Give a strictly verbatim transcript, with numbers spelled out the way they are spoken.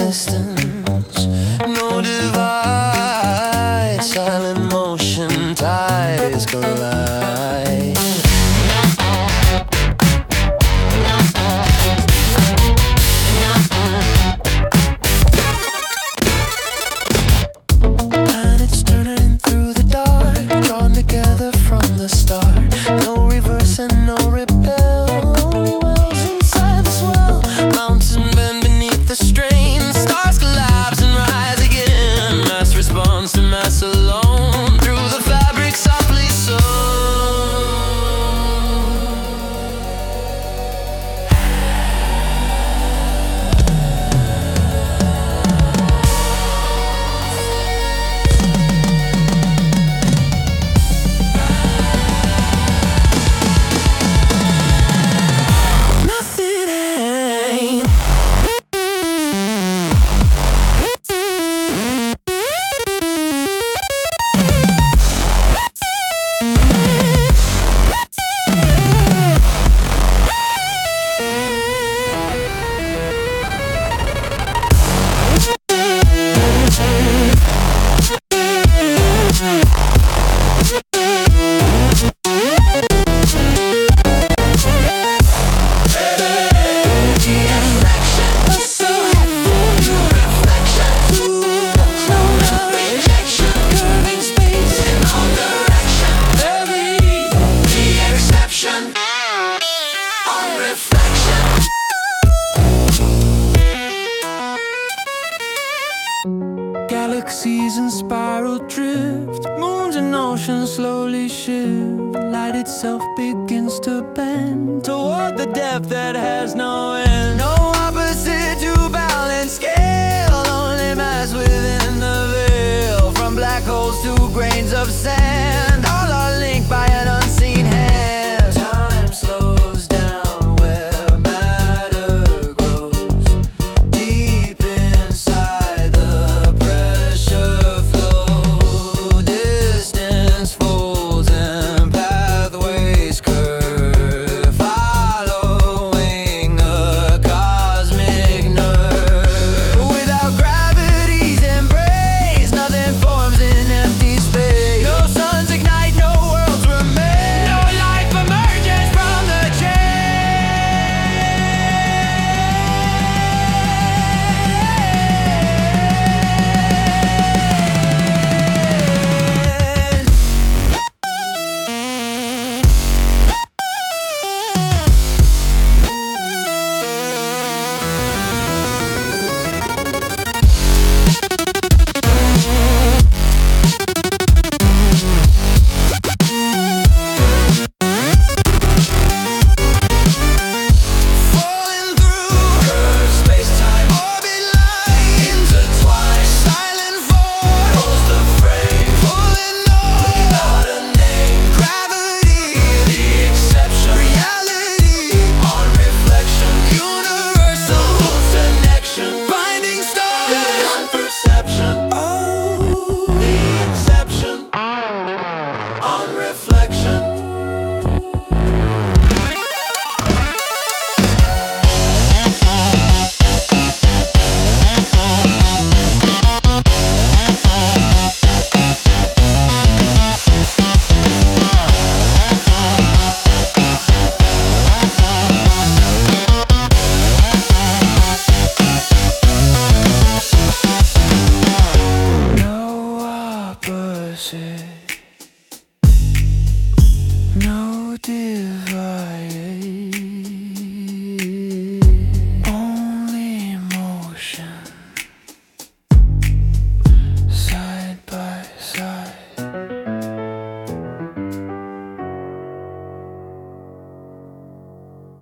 distance, no divide, silent motion, tides collide. Planets turning through the dark, drawn together from the start. No reverse and no repel, only wells inside the swell. Mountain bend beneath the strain, stars collapse and rise again. Mass response to mass alone, through the fabric softly sewn. Nothing ain't galaxies in spiral drift, moons and oceans slowly shift. Light itself begins to bend toward the depth that has no end. No opposite to balance scale, only mass within the veil. From black holes to grains of sand,